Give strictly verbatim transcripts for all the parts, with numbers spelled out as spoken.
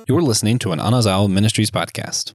You're listening to an Anazao Ministries podcast.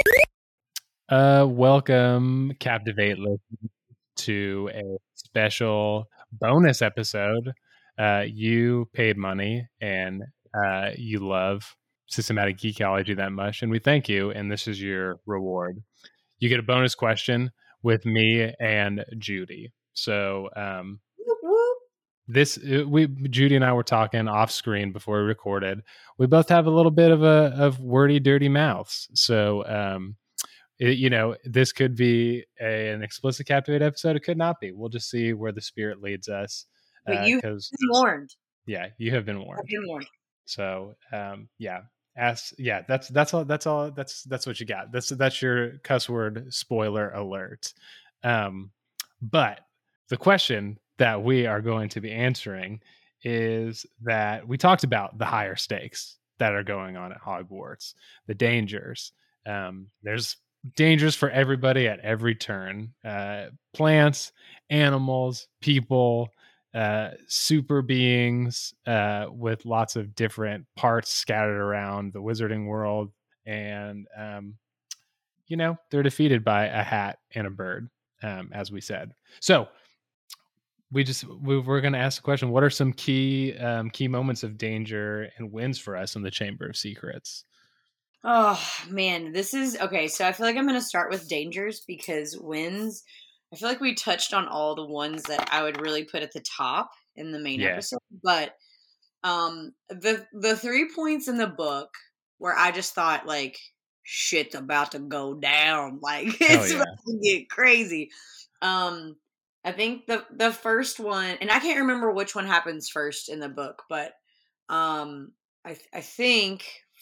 Uh, welcome, Captivate listeners, to a special bonus episode. Uh, you paid money and uh, you love systematic geekology that much, and we thank you. And this is your reward. You get a bonus question with me and Judy. So, um, this we Judy and I were talking off screen before we recorded. We both have a little bit of a of wordy, dirty mouths. So, um, it, you know, this could be a, an explicit Captivate episode. It could not be. We'll just see where the spirit leads us. But you Because been warned. Yeah, you have been warned. I've been warned. So, um, yeah, ask. Yeah, that's that's all. That's all. That's that's what you got. That's that's your cuss word spoiler alert. Um, but the question that we are going to be answering is that we talked about the higher stakes that are going on at Hogwarts, the dangers. Um, there's dangers for everybody at every turn. Uh, plants, animals, people, uh, super beings uh, with lots of different parts scattered around the wizarding world. And, um, you know, they're defeated by a hat and a bird, um, as we said. So, we just we, we're going to ask the question: what are some key um, key moments of danger and wins for us in the Chamber of Secrets? Oh man, this is okay. So I feel like I'm going to start with dangers because wins. I feel like we touched on all the ones that I would really put at the top in the main Yeah. episode. But um, the the three points in the book where I just thought like shit's about to go down, like it's yeah. about to get crazy. Um, I think the the first one, and I can't remember which one happens first in the book, but um, I th- I think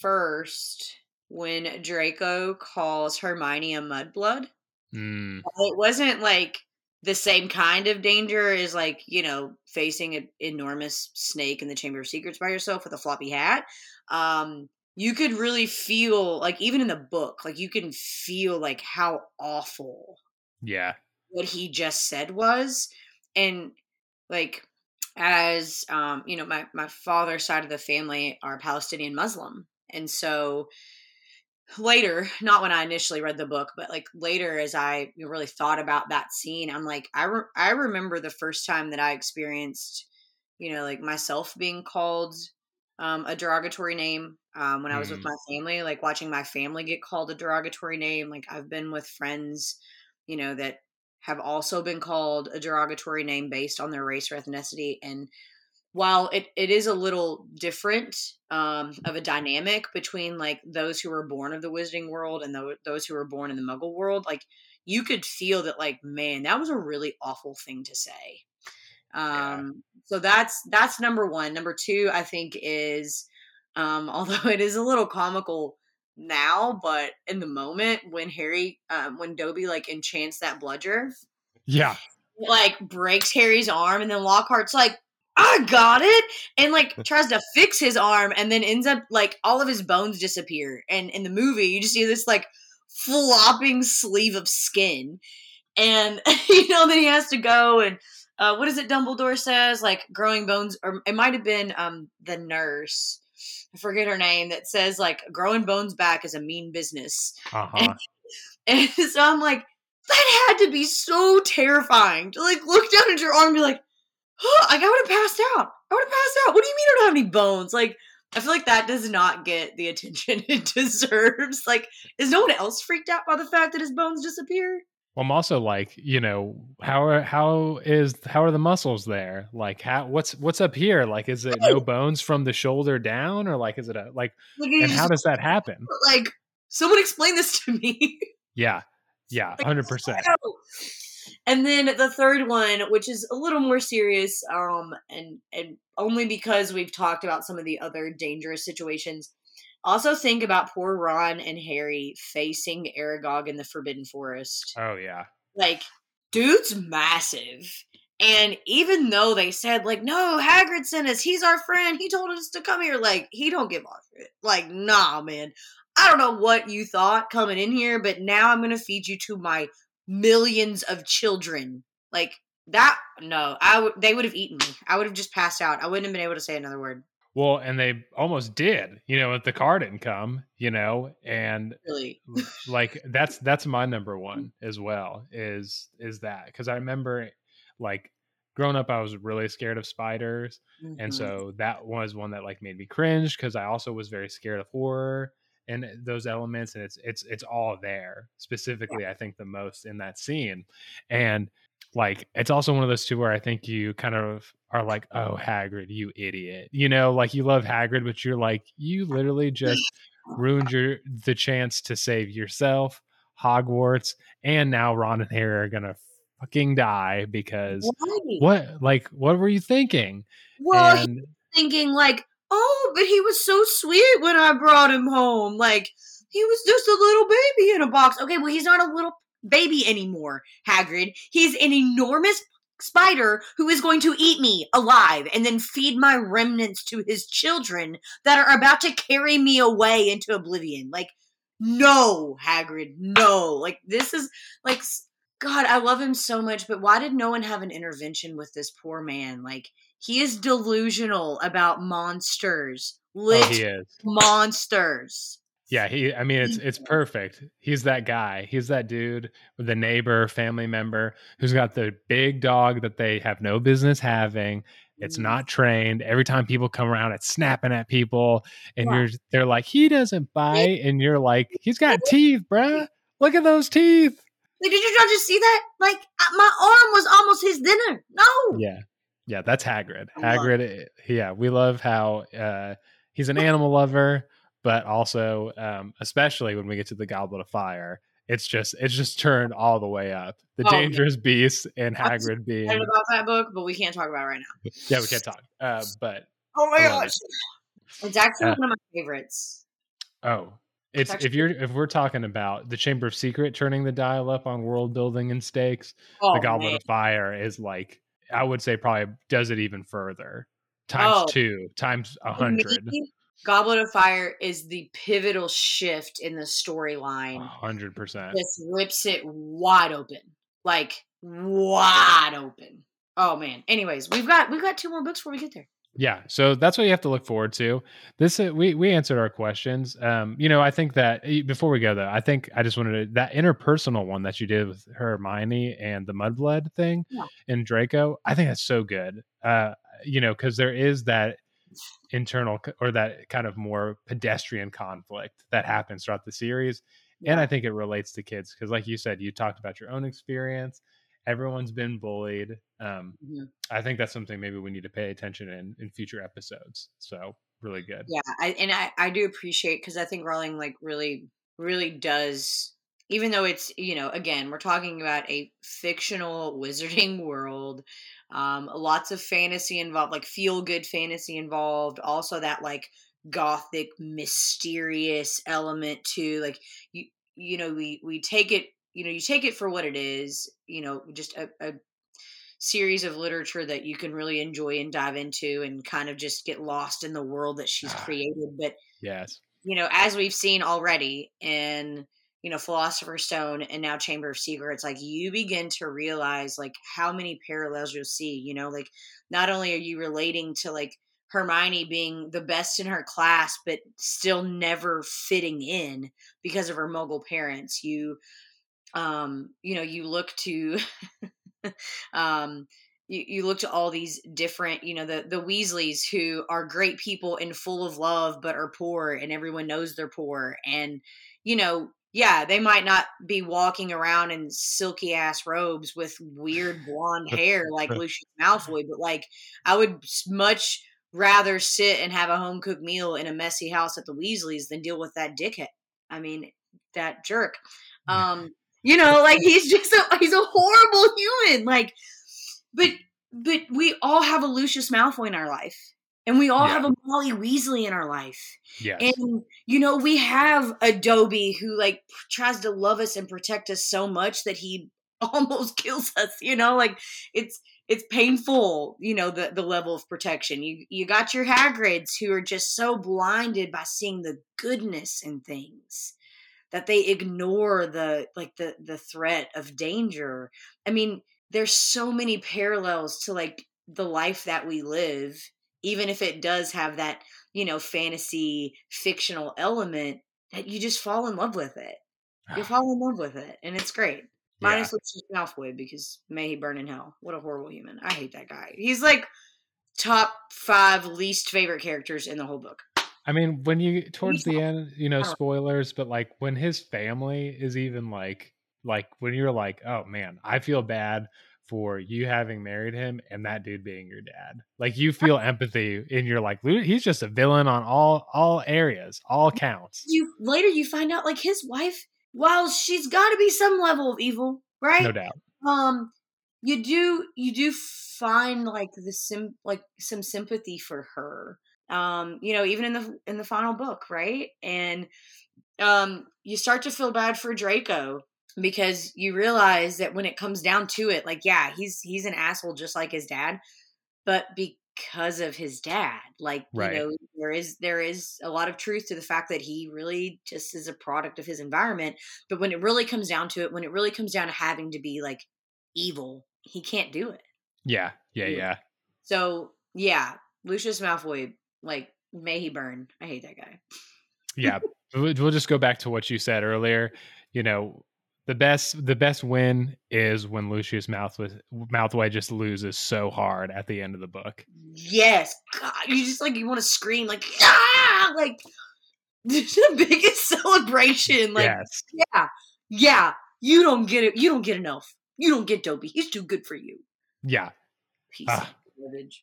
first when Draco calls Hermione a mudblood. Mm. It wasn't like the same kind of danger as like, you know, facing an enormous snake in the Chamber of Secrets by yourself with a floppy hat. Um, you could really feel like even in the book, like you can feel like how awful Yeah. what he just said was. And like as um, you know, my, my father's side of the family are Palestinian Muslim. And so later, not when I initially read the book, but like later as I really thought about that scene, I'm like, I, re- I remember the first time that I experienced, you know, like myself being called um, a derogatory name um, when I was with Mm. my family, like watching my family get called a derogatory name. Like I've been with friends, you know, that have also been called a derogatory name based on their race or ethnicity. And while it, it is a little different um, of a dynamic between like those who were born of the wizarding world and th- those who were born in the muggle world, like you could feel that like, man, that was a really awful thing to say. Um, yeah. So that's, that's number one. Number two, I think is, um, although it is a little comical now, but in the moment when Harry, um, when Dobby like enchants that bludger. Yeah. Like breaks Harry's arm and then Lockhart's like, I got it, and like tries to fix his arm and then ends up like all of his bones disappear. And in the movie you just see this like flopping sleeve of skin, and you know then he has to go and uh, what is it Dumbledore says, like growing bones, or it might have been um the nurse, I forget her name, that says like growing bones back is a mean business. Uh-huh. And, and so I'm like, that had to be so terrifying to like look down at your arm and be like, oh, like I would have passed out. I would have passed out. What do you mean I don't have any bones? Like, I feel like that does not get the attention it deserves. Like, is no one else freaked out by the fact that his bones disappear? Well, I'm also like, you know, how are how is how are the muscles there? Like, how what's what's up here? Like, is it no bones from the shoulder down, or like is it a like? Like, and how does that happen? Like, someone explain this to me. Yeah, yeah, Like, hundred percent. And then the third one, which is a little more serious, um, and and only because we've talked about some of the other dangerous situations. Also, think about poor Ron and Harry facing Aragog in the Forbidden Forest. Oh yeah, like dude's massive, and even though they said like, no, Hagrid sent us, he's our friend, he told us to come here, like he don't give off it. Like, nah, man, I don't know what you thought coming in here, but now I'm gonna feed you to my millions of children. Like that, no, I w- they would have eaten me. I would have just passed out. I wouldn't have been able to say another word. Well, and they almost did, you know, if the car didn't come, you know, and Really. like that's that's my number one as well is is that because I remember like growing up I was really scared of spiders, and Mhm. so that was one that like made me cringe because I also was very scared of horror and those elements, and it's it's it's all there specifically I think the most in that scene. And like it's also one of those two where I think you kind of are like, oh, Hagrid, you idiot, you know, like you love Hagrid, but you're like, you literally just ruined your the chance to save yourself, Hogwarts, and now Ron and Harry are gonna fucking die because Why? what? Like, what were you thinking? Well, he And was thinking like, oh, but he was so sweet when I brought him home. Like, he was just a little baby in a box. Okay, well, he's not a little baby anymore, Hagrid. He's an enormous spider who is going to eat me alive and then feed my remnants to his children that are about to carry me away into oblivion. Like, no, Hagrid, no. Like, this is like, s- God, I love him so much, but why did no one have an intervention with this poor man? Like, he is delusional about monsters. oh, Lit he is. monsters. Yeah, he I mean it's it's perfect. He's that guy. He's that dude with the neighbor, family member who's got the big dog that they have no business having. It's Mm. not trained. Every time people come around, it's snapping at people, and Yeah. you're they're like, he doesn't bite, and you're like, he's got teeth, bruh. Look at those teeth. Like, did you not just see that? Like, uh, my arm was almost his dinner. No. Yeah. Yeah, that's Hagrid. I love Hagrid, eh, yeah, we love how uh, he's an animal lover, but also, um, especially when we get to the Goblet of Fire, it's just it's just turned all the way up. The Oh, man. dangerous beast and I'm so Hagrid excited being about that book, but we can't talk about it right now. yeah, we can't talk, uh, but Oh my I love gosh. it. It's actually Uh, one of my favorites. oh, It's it's if actually, you're if we're talking about the Chamber of Secret turning the dial up on world building and stakes, the oh Goblet man. of Fire is like I would say probably does it even further times Oh, two times a to me, hundred. Goblet of Fire is the pivotal shift in the A storyline. hundred percent. Just rips it wide open. Like, wide open. Oh man. Anyways, we've got we've got two more books before we get there. Yeah, so that's what you have to look forward to. This uh, we we answered our questions. Um, you know, I think that eh, before we go though, I think I just wanted to, that interpersonal one that you did with Hermione and the Mudblood thing Yeah. and Draco. I think that's so good. Uh, you know, because there is that internal c- or that kind of more pedestrian conflict that happens throughout the series, and Yeah. I think it relates to kids because, like you said, you talked about your own experience. Everyone's been bullied. Um, Mhm. I think that's something maybe we need to pay attention in in future episodes. So really good. Yeah, I, and I, I do appreciate because I think Rowling like really really does, even though it's, you know, again, we're talking about a fictional wizarding world, um lots of fantasy involved, like feel good fantasy involved, also that like gothic mysterious element too. Like, you you know, we we take it, you know, you take it for what it is, you know, just a, a series of literature that you can really enjoy and dive into and kind of just get lost in the world that she's Ah, created. But, yes. you know, as we've seen already in, you know, Philosopher's Stone and now Chamber of Secrets, like you begin to realize like how many parallels you'll see, you know, like not only are you relating to like Hermione being the best in her class, but still never fitting in because of her muggle parents. You, um, you know, you look to um you, you look to all these different, you know, the the Weasleys who are great people and full of love but are poor and everyone knows they're poor. And, you know, yeah, they might not be walking around in silky ass robes with weird blonde hair like Lucius Malfoy, but like I would s- much rather sit and have a home cooked meal in a messy house at the Weasleys than deal with that dickhead. I mean, that jerk. um you know, like he's just a he's a horrible human. Like, but but we all have a Lucius Malfoy in our life, and we all Yeah. have a Molly Weasley in our life. Yes. And you know, we have a Dobby who like tries to love us and protect us so much that he almost kills us. You know, like it's it's painful. You know, the the level of protection. You you got your Hagrids who are just so blinded by seeing the goodness in things that they ignore the like the the threat of danger. I mean, there's so many parallels to like the life that we live even if it does have that, you know, fantasy fictional element, that you just fall in love with it. You fall in love with it, and it's great. Minus Yeah. Lucius Malfoy, because may he burn in hell. What a horrible human. I hate that guy. He's like top five least favorite characters in the whole book. I mean, when you towards He's the not- end, you know, I don't- spoilers, but like when his family is even like, like when you're like, oh man, I feel bad for you having married him and that dude being your dad. Like you feel empathy, and you're like, "Lu- he's just a villain on all all areas, all counts. You later you find out like his wife, while she's got to be some level of evil, right? No doubt. Um, you do you do find like the sim like some sympathy for her. Um, you know, even in the in the final book, right? And um, you start to feel bad for Draco, because you realize that when it comes down to it, like, yeah, he's he's an asshole just like his dad, but because of his dad, like, Right. you know, there is there is a lot of truth to the fact that he really just is a product of his environment. But when it really comes down to it, when it really comes down to having to be like evil, he can't do it. Yeah, yeah, Yeah. yeah. So yeah, Lucius Malfoy, like, may he burn. I hate that guy. Yeah. We'll we'll just go back to what you said earlier. You know, the best the best win is when Lucius Mouthway Mouthway just loses so hard at the end of the book. Yes, God, you just like you want to scream like ah, like the biggest celebration. Like, Yes. yeah, yeah, you don't get it. You don't get enough. You don't get Dobby. He's too good for you. Yeah. Piece Ah. of garbage.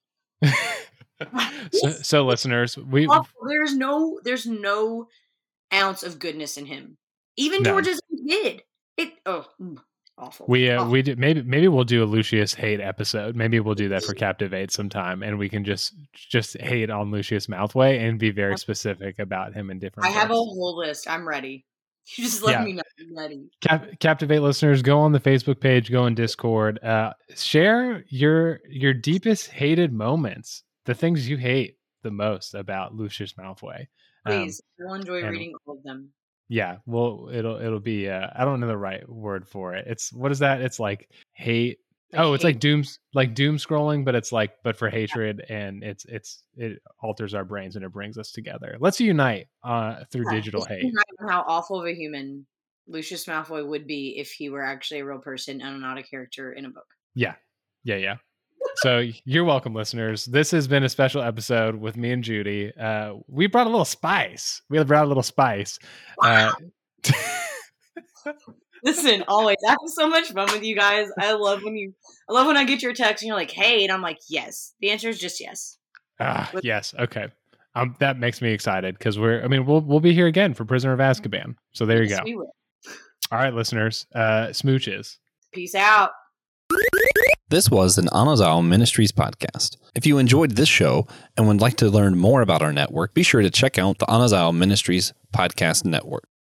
so, so listeners, we Awful. There's no, there's no ounce of goodness in him. Even No. George's kid. It. Oh, mm, awful. we uh, Awful. we did, maybe maybe we'll do a Lucius hate episode. Maybe we'll do that for Captivate sometime, and we can just just hate on Lucius Mouthway and be very specific about him in different. I have a books. whole list. I'm ready. You just let Yeah. me know. I'm ready. Cap- Captivate listeners, go on the Facebook page, go on Discord, uh, share your your deepest hated moments, the things you hate the most about Lucius Malfoy. Um, Please, we'll enjoy and- reading all of them. yeah, well, it'll it'll be. Uh, I don't know the right word for it. It's what is that? It's like hate. Like oh, it's hate. like doom, like doom scrolling, but it's like, but for hatred, and it's it's it alters our brains and it brings us together. Let's unite uh, through Yeah, digital just hate. imagine how awful of a human Lucius Malfoy would be if he were actually a real person and not a character in a book. Yeah, yeah, yeah. So you're welcome, listeners. This has been a special episode with me and Judy. Uh, we brought a little spice. We brought a little spice. Uh, Listen, always, I have so much fun with you guys. I love when you, I love when I get your text and you're like, "Hey," and I'm like, "Yes." The answer is just yes. ah, yes, okay. Um, that makes me excited because we're. I mean, we'll we'll be here again for Prisoner of Azkaban. So there you Yes, go. we will. All right, listeners. Uh, smooches. Peace out. This was an Anazao Ministries podcast. If you enjoyed this show and would like to learn more about our network, be sure to check out the Anazao Ministries podcast network.